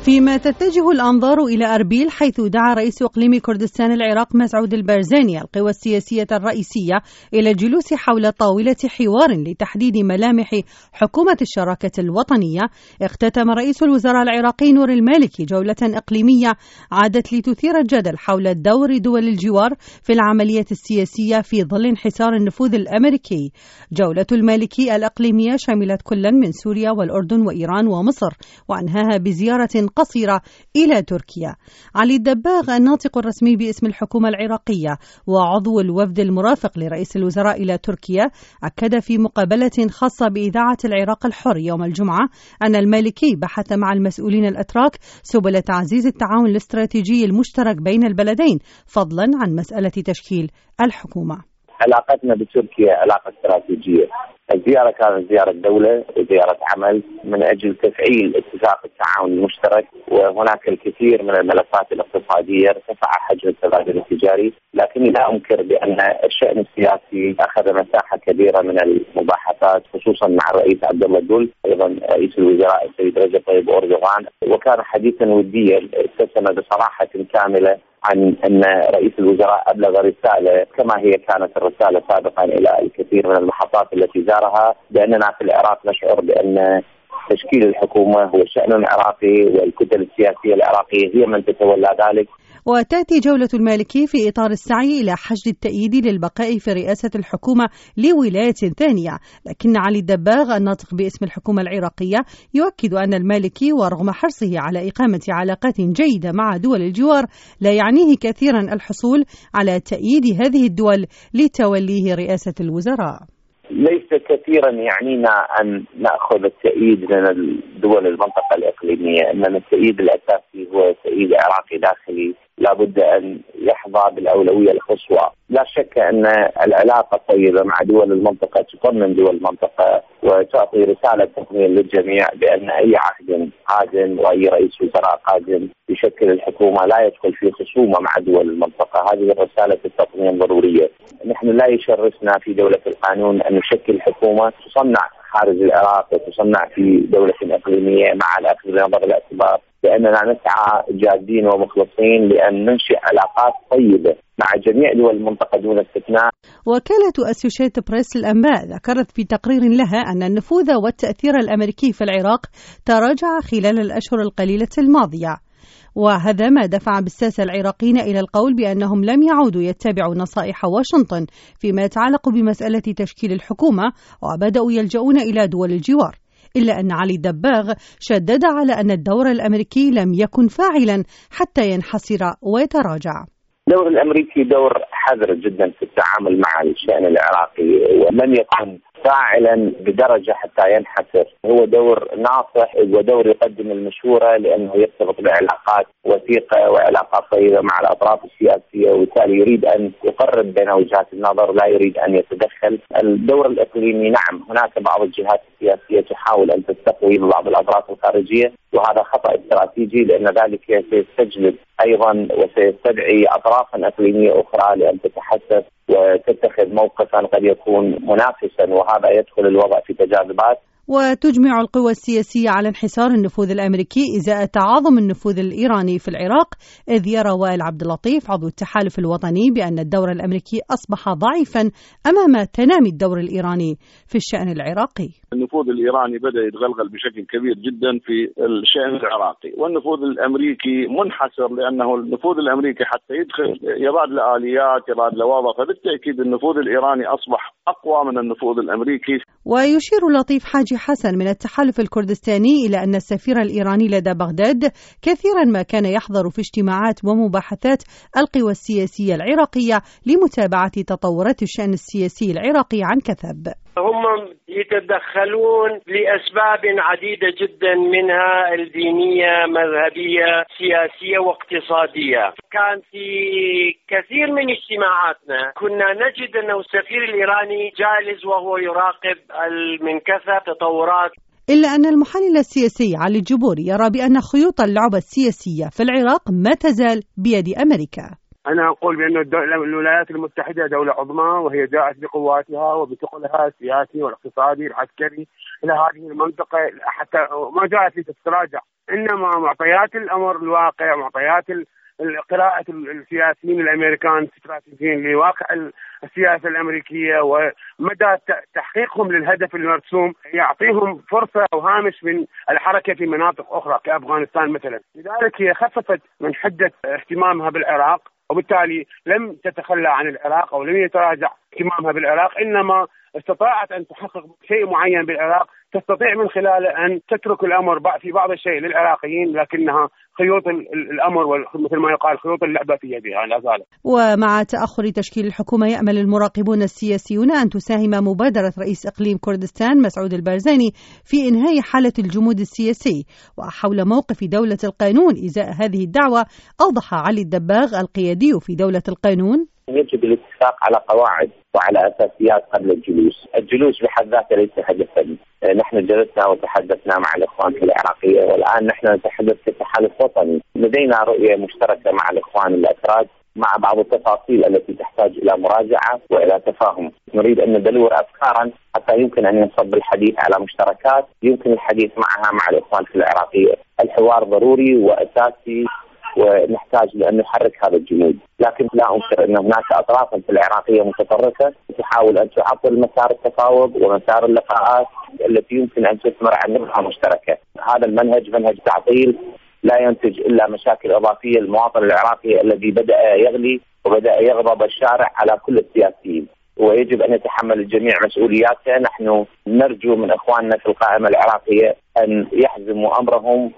فيما تتجه الأنظار إلى أربيل، حيث دعا رئيس إقليم كردستان العراق مسعود البارزاني القوى السياسية الرئيسية إلى الجلوس حول طاولة حوار لتحديد ملامح حكومة الشراكة الوطنية. اختتم رئيس الوزراء العراقي نور المالكي جولة إقليمية عادت لتثير الجدل حول دور دول الجوار في العملية السياسية في ظل انحسار النفوذ الأمريكي. جولة المالكي الإقليمية شملت كلا من سوريا والأردن وإيران ومصر، وأنهاها بزيارة قصيرة إلى تركيا. علي الدباغ الناطق الرسمي باسم الحكومة العراقية وعضو الوفد المرافق لرئيس الوزراء إلى تركيا أكد في مقابلة خاصة بإذاعة العراق الحر يوم الجمعة أن المالكي بحث مع المسؤولين الأتراك سبل تعزيز التعاون الاستراتيجي المشترك بين البلدين، فضلا عن مسألة تشكيل الحكومة. علاقتنا بتركيا علاقة استراتيجية. الزيارة كانت زيارة دولة وزيارة عمل من أجل تفعيل اتفاق التعاون المشترك، وهناك الكثير من الملفات الاقتصادية ارتفع حجم التبادل التجاري، لكني لا أنكر بأن الشأن السياسي أخذ مساحة كبيرة من المباحثات، خصوصا مع الرئيس عبد الله جول، أيضا رئيس الوزراء السيد رجب طيب أردوغان، وكان حديثا وديا اتسم بصراحة كاملة عن أن رئيس الوزراء أبلغ رسالة كما هي كانت الرسالة سابقا إلى الكثير من المحطات التي زارها، بأننا في العراق نشعر بأن تشكيل الحكومة هو شأن عراقي، والكتل السياسية العراقية هي من تتولى ذلك. وتأتي جولة المالكي في إطار السعي إلى حشد التأييد للبقاء في رئاسة الحكومة لولاية ثانية، لكن علي الدباغ الناطق باسم الحكومة العراقية يؤكد أن المالكي ورغم حرصه على إقامة علاقات جيدة مع دول الجوار لا يعنيه كثيرا الحصول على تأييد هذه الدول لتوليه رئاسة الوزراء. ليس كثيرا يعنينا أن نأخذ التأييد من الدول المنطقة الإقليمية، إنما التأييد الأساسي هو تأييد عراقي داخلي لابد أن يحظى بالأولوية القصوى. لا شك أن العلاقة طيبة مع دول المنطقة تطمن دول المنطقة وتعطي رسالة تطمين للجميع بأن أي عهد قادم وأي رئيس وزراء قادم يشكل الحكومة لا يدخل في خصومة مع دول المنطقة. هذه الرسالة التطمين ضرورية. نحن لا يشرفنا في دولة القانون أن نشكل حكومة تصنع خارج العراق وتصنع في دولة إقليمية، مع الأخذ بنظر الاعتبار بأننا نسعى جادين ومخلصين لأن ننشئ علاقات طيبة مع جميع دول المنطقة دون استثناء. وكالة أسوشيتد بريس للأنباء ذكرت في تقرير لها أن النفوذ والتأثير الأمريكي في العراق تراجع خلال الأشهر القليلة الماضية، وهذا ما دفع بالساسة العراقيين إلى القول بأنهم لم يعودوا يتبعوا نصائح واشنطن فيما يتعلق بمسألة تشكيل الحكومة، وبدأوا يلجؤون إلى دول الجوار. إلا أن علي الدباغ شدد على أن الدور الأمريكي لم يكن فاعلا حتى ينحسر ويتراجع. الدور الأمريكي دور حذر جدا في التعامل مع الشأن العراقي، ولم يكن فاعلا بدرجة حتى ينحسر. هو دور ناصح ودور يقدم المشورة، لأنه يرتبط بعلاقات وثيقة وعلاقات طيبة مع الأطراف السياسية، وبالتالي يريد أن يقرب بين وجهات النظر، لا يريد أن يتدخل. الدور الإقليمي نعم هناك بعض الجهات السياسية تحاول أن تستقوي ببعض الأطراف الخارجية، وهذا خطأ استراتيجي، لأن ذلك سيستجلب أيضا وسيستدعي أطرافا إقليمية أخرى لأن تتحسس وتتخذ موقفا قد يكون منافسا، وهذا يدخل الوضع في تجاذبات. وتجمع القوى السياسية على انحسار النفوذ الأمريكي إزاء تعاظم النفوذ الإيراني في العراق، إذ يرى وائل عبد اللطيف عضو التحالف الوطني بأن الدور الأمريكي أصبح ضعيفا أمام تنامي الدور الإيراني في الشأن العراقي. النفوذ الإيراني بدأ يتغلغل بشكل كبير جدا في الشأن العراقي، والنفوذ الأمريكي منحسر، لأنه النفوذ الأمريكي حتى يدخل يبعد لآليات يبعد لوضع، فبالتأكيد النفوذ الإيراني أصبح أقوى من النفوذ الأمريكي. ويشير لطيف حاجي حسن من التحالف الكردستاني إلى أن السفير الإيراني لدى بغداد كثيرا ما كان يحضر في اجتماعات ومباحثات القوى السياسية العراقية لمتابعة تطورات الشأن السياسي العراقي عن كثب. هم يتدخلون لأسباب عديدة جدا، منها الدينية، مذهبية، سياسية واقتصادية. كان في كثير من اجتماعاتنا كنا نجد أنه السفير الإيراني جالس وهو يراقب من كثب تطورات. إلا أن المحلل السياسي علي الجبوري يرى بأن خيوط اللعبة السياسية في العراق ما تزال بيد أمريكا. أنا أقول بأن الولايات المتحدة دولة عظمى، وهي جاءت بقواتها وبثقلها السياسي والاقتصادي العسكري إلى هذه المنطقة، حتى ما جاءت لتتراجع، إنما معطيات الأمر الواقع، معطيات قراءة السياسيين الأمريكان الاستراتيجيين لواقع السياسة الأمريكية ومدى تحقيقهم للهدف المرسوم يعطيهم فرصة أو هامش من الحركة في مناطق أخرى كأفغانستان مثلا. لذلك هي خففت من حدة اهتمامها بالعراق، وبالتالي لم تتخلى عن العراق أو لم يتراجع اهتمامها بالعراق، إنما استطاعت أن تحقق شيء معين بالعراق تستطيع من خلاله أن تترك الأمر في بعض الشيء للعراقيين، لكنها خيوط الأمر مثل ما يقال خيوط اللعبة في يدها لا زالت. ومع تأخر تشكيل الحكومة يأمل المراقبون السياسيون أن تساهم مبادرة رئيس إقليم كردستان مسعود البارزاني في إنهاء حالة الجمود السياسي. وحول موقف دولة القانون إزاء هذه الدعوة أوضح علي الدباغ القيادي في دولة القانون: يجب الاتفاق على قواعد وعلى أساسيات قبل الجلوس. الجلوس بحد ذاته ليس هدفا. نحن جلسنا وتحدثنا مع الإخوان في العراقية، والآن نحن نتحدث كتحالف وطني. لدينا رؤية مشتركة مع الإخوان الأكراد مع بعض التفاصيل التي تحتاج إلى مراجعة وإلى تفاهم. نريد أن ندلور أفكارا حتى يمكن أن ينصب الحديث على مشتركات يمكن الحديث معها مع الإخوان في العراقية. الحوار ضروري وأساسي ونحتاج لأن نحرك هذا الجمود، لكن لا أنكر أن هناك أطراف في العراقية متطرفة تحاول أن تعطل مسار التفاوض ومسار اللقاءات التي يمكن أن تثمر عن نبرة مشتركة. هذا المنهج منهج تعطيل لا ينتج إلا مشاكل إضافية للمواطن العراقي الذي بدأ يغلي وبدأ يغضب الشارع على كل السياسيين، ويجب أن يتحمل الجميع مسؤولياته. نحن نرجو من إخواننا في القائمة العراقية أن يحزموا أمرهم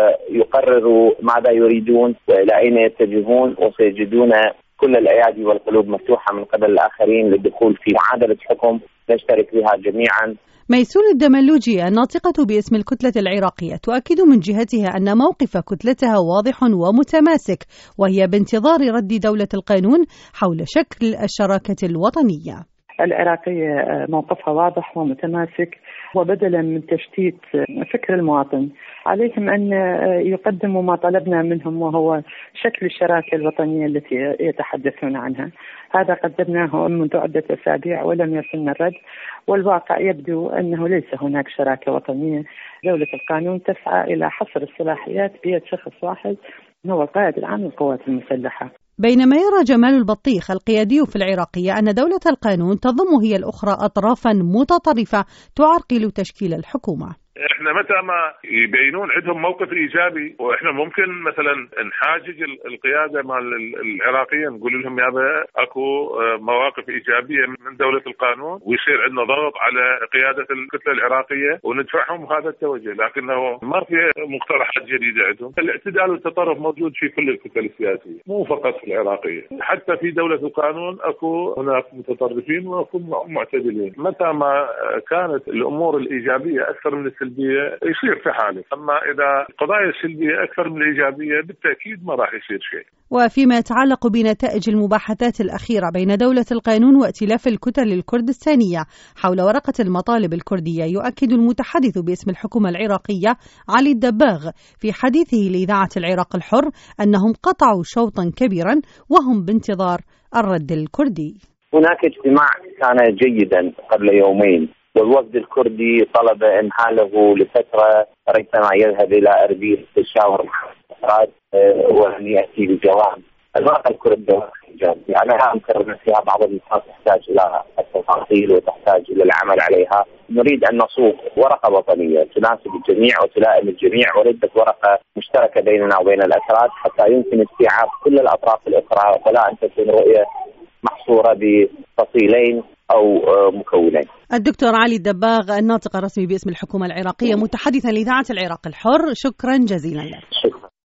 ويقرروا ماذا يريدون وإلى أين يتجهون، وسيجدون كل الأيادي والقلوب مفتوحة من قبل الآخرين للدخول في معادلة حكم نشترك بها جميعا. ميسون الدملوجي الناطقة باسم الكتلة العراقية تؤكد من جهتها أن موقف كتلتها واضح ومتماسك، وهي بانتظار رد دولة القانون حول شكل الشراكة الوطنية. العراقية موقفها واضح ومتماسك، وبدلا من تشتيت فكر المواطن عليهم أن يقدموا ما طلبنا منهم، وهو شكل الشراكة الوطنية التي يتحدثون عنها. هذا قدمناه منذ عدة أسابيع ولم يصلنا الرد، والواقع يبدو أنه ليس هناك شراكة وطنية. دولة القانون تسعى إلى حصر الصلاحيات بيد شخص واحد هو القائد العام للقوات المسلحة. بينما يرى جمال البطيخ القيادي في العراقية أن دولة القانون تضم هي الأخرى أطرافا متطرفة تعرقل تشكيل الحكومة. احنا متى ما يبينون عندهم موقف ايجابي، واحنا ممكن مثلا نحاجج القياده مال العراقيه نقول لهم يابا اكو مواقف ايجابيه من دوله القانون، ويصير عندنا ضغط على قياده الكتله العراقيه وندفعهم هذا التوجه، لكنه ما في مقترحات جديده عندهم. الاعتدال والتطرف موجود في كل الكتل السياسيه مو فقط في العراقيه، حتى في دوله القانون اكو هناك متطرفين واكو معتدلين. متى ما كانت الامور الايجابيه اكثر من السلبيه يصير في حاله، أما إذا القضايا السلبية أكثر من الإيجابية بالتأكيد ما راح يصير شيء. وفيما يتعلق بنتائج المباحثات الأخيرة بين دولة القانون وائتلاف الكتل الكردستانية حول ورقة المطالب الكردية، يؤكد المتحدث باسم الحكومة العراقية علي الدباغ في حديثه لإذاعة العراق الحر أنهم قطعوا شوطا كبيرا وهم بانتظار الرد الكردي. هناك اجتماع كان جيدا قبل يومين، والوفد الكردي طلب إمهاله لفترة ريثما يذهب إلى أربيل للشاور مع الأفراد ولن يأتي بجواب. الورقة الكردية إيجابية، أنا لا أنكر أن فيها بعض النقاط تحتاج إلى التفاصيل وتحتاج إلى العمل عليها. نريد أن نصوغ ورقة وطنية تناسب الجميع وتلائم الجميع، وليست ورقة مشتركة بيننا وبين الأكراد حتى يمكن استيعاب كل الأطراف الأخرى، ولا أن تكون رؤية محصورة بفصيلين أو مكونين. الدكتور علي الدباغ الناطق الرسمي باسم الحكومة العراقية متحدثا لإذاعة العراق الحر، شكرا جزيلا لك.